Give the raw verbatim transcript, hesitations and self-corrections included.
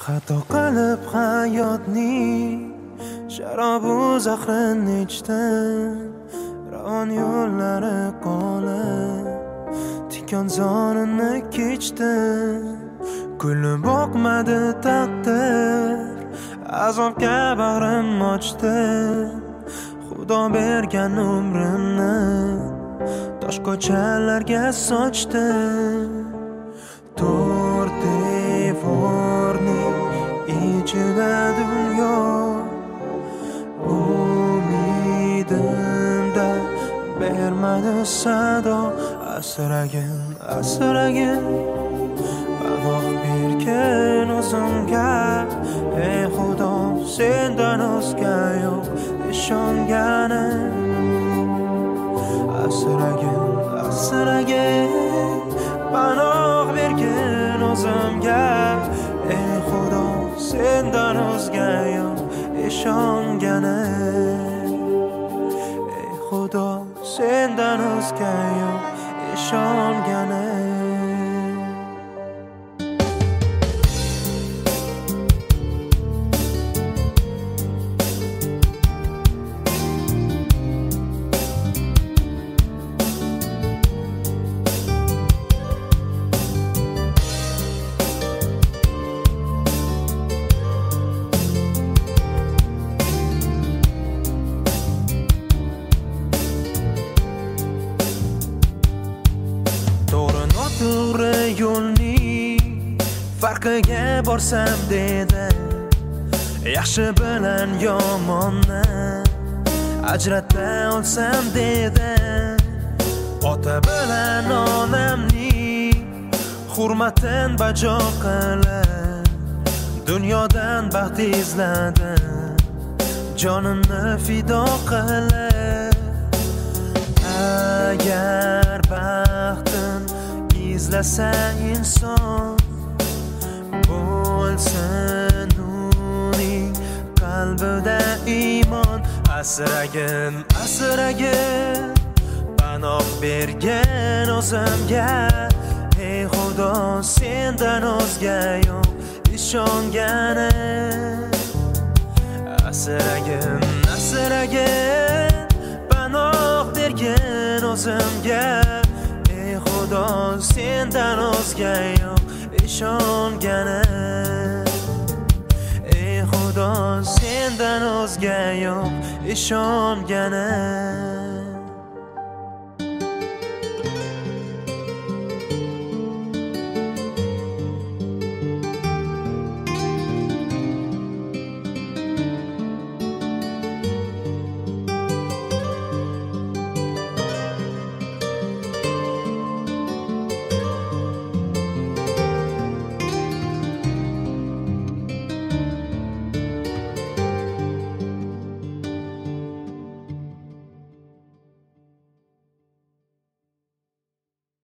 Xato qilib hayotning sharobu zahrini ichdim, ravon yo'llari qolib tikon zonini kechdim. Kulib boqmadi taqdir, azobga bag'rim ochdi. Xudo bergan umrimni tosh ko'chalarga sochdi. To'rt devorning ichida dunyo, umidimda bermadi sado. Asragin, asragin, panoh bergin o'zimga. Ey Xudo, sendan o'zga yo'q ishonganim. Asragin, asragin, panoh bergin o'zimga. Ey Xudo, sendan o'zga yo'q ishonganim. Ey Xudo, sendan o'zga yo'q ishonganim. To'g'ri yo'lning farqiga borsam dedi, yaxshi bilan yomonni ajrata olsam dedi. Ota bilan onamning hurmatin bajo qilib dunyodan baxt izladim, jonimni fido qilib. Agar baxtim izlasa inson, bo'lsin uning qalbida iymon. Asragin, asragin, panoh bergin o'zimga. Ey Xudo, sendan o'zga yo'q ishonganim. Asragin, asragin, panoh bergin o'zimga. Xudo, sendan o'zga yo'q ishonganim. Ey Xudo, sendan o'zga yo'q ishonganim.